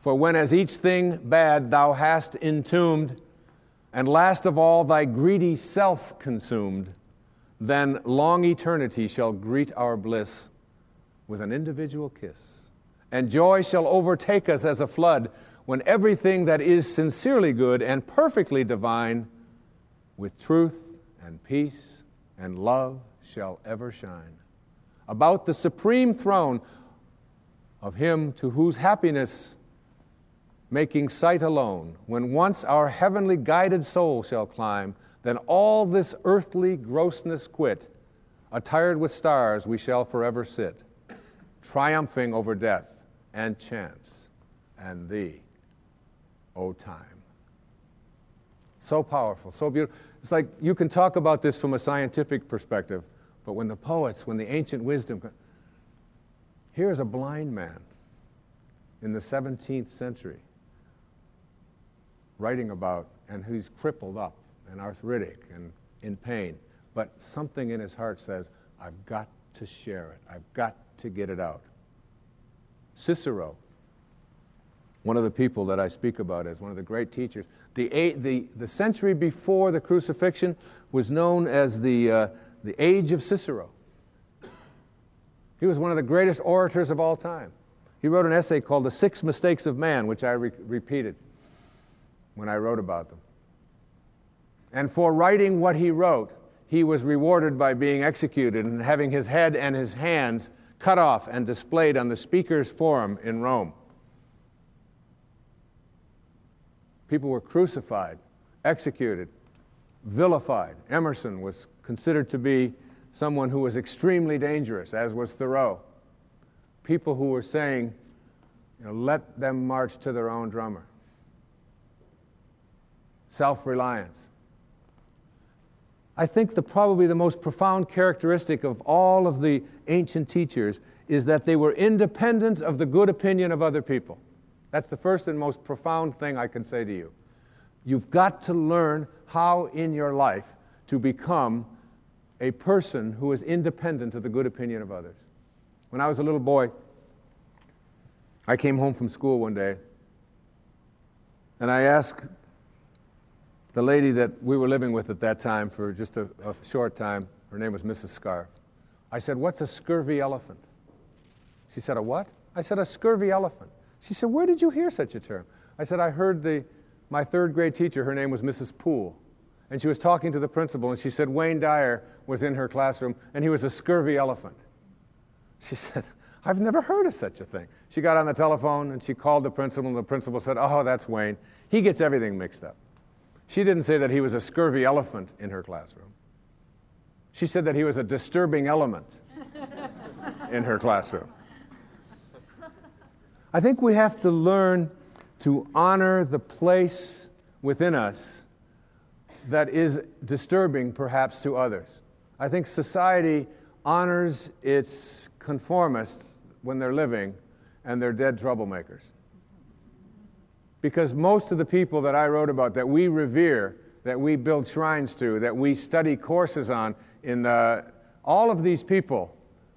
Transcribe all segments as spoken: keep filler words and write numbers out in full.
For when as each thing bad thou hast entombed, and last of all thy greedy self consumed, then long eternity shall greet our bliss with an individual kiss. And joy shall overtake us as a flood when everything that is sincerely good and perfectly divine with truth and peace and love shall ever shine. About the supreme throne of him to whose happiness making sight alone, when once our heavenly guided soul shall climb, then all this earthly grossness quit, attired with stars we shall forever sit, triumphing over death and chance and thee, O time. So powerful, so beautiful. It's like you can talk about this from a scientific perspective, but when the poets, when the ancient wisdom, here's a blind man in the seventeenth century writing about, and who's crippled up and arthritic and in pain, but something in his heart says, I've got to share it. I've got to get it out. Cicero, one of the people that I speak about as one of the great teachers, the, the, the century before the crucifixion was known as the, uh, the age of Cicero. He was one of the greatest orators of all time. He wrote an essay called The Six Mistakes of Man, which I re- repeated when I wrote about them. And for writing what he wrote, he was rewarded by being executed and having his head and his hands cut off and displayed on the Speaker's Forum in Rome. People were crucified, executed, vilified. Emerson was considered to be someone who was extremely dangerous, as was Thoreau. People who were saying, you know, let them march to their own drummer. Self-reliance. I think the probably the most profound characteristic of all of the ancient teachers is that they were independent of the good opinion of other people. That's the first and most profound thing I can say to you. You've got to learn how in your life to become a person who is independent of the good opinion of others. When I was a little boy, I came home from school one day, and I asked the lady that we were living with at that time for just a, a short time, her name was Missus Scarf. I said, what's a scurvy elephant? She said, a what? I said, a scurvy elephant. She said, where did you hear such a term? I said, I heard the, my third grade teacher, her name was Missus Poole, and she was talking to the principal, and she said Wayne Dyer was in her classroom, and he was a scurvy elephant. She said, I've never heard of such a thing. She got on the telephone, and she called the principal, and the principal said, oh, that's Wayne. He gets everything mixed up. She didn't say that he was a scurvy elephant in her classroom. She said that he was a disturbing element in her classroom. I think we have to learn to honor the place within us that is disturbing perhaps to others. I think society honors its conformists when they're living and they're dead troublemakers. Because most of the people that I wrote about, that we revere, that we build shrines to, that we study courses on, in the, all of these people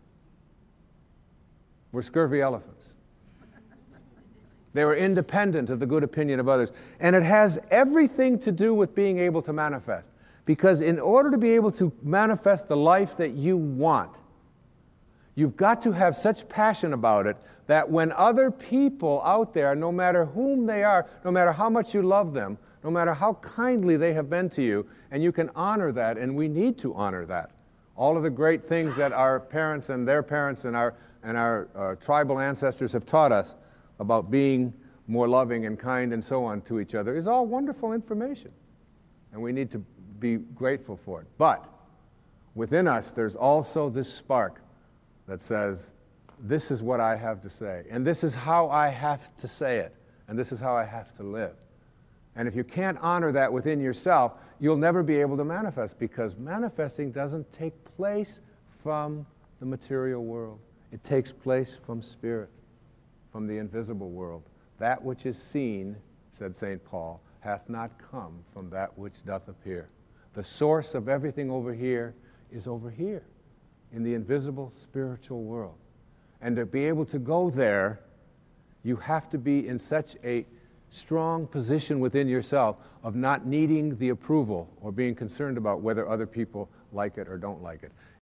were scurvy elephants. They were independent of the good opinion of others. And it has everything to do with being able to manifest. Because in order to be able to manifest the life that you want, you've got to have such passion about it that when other people out there, no matter whom they are, no matter how much you love them, no matter how kindly they have been to you, and you can honor that, and we need to honor that. All of the great things that our parents and their parents and our, and our uh, tribal ancestors have taught us about being more loving and kind and so on to each other is all wonderful information. And we need to be grateful for it. But within us, there's also this spark that says, this is what I have to say, and this is how I have to say it, and this is how I have to live. And if you can't honor that within yourself, you'll never be able to manifest, because manifesting doesn't take place from the material world. It takes place from spirit, from the invisible world. That which is seen, said Saint Paul, hath not come from that which doth appear. The source of everything over here is over here, in the invisible spiritual world. And to be able to go there You have to be in such a strong position within yourself of not needing the approval or being concerned about whether other people like it or don't like it.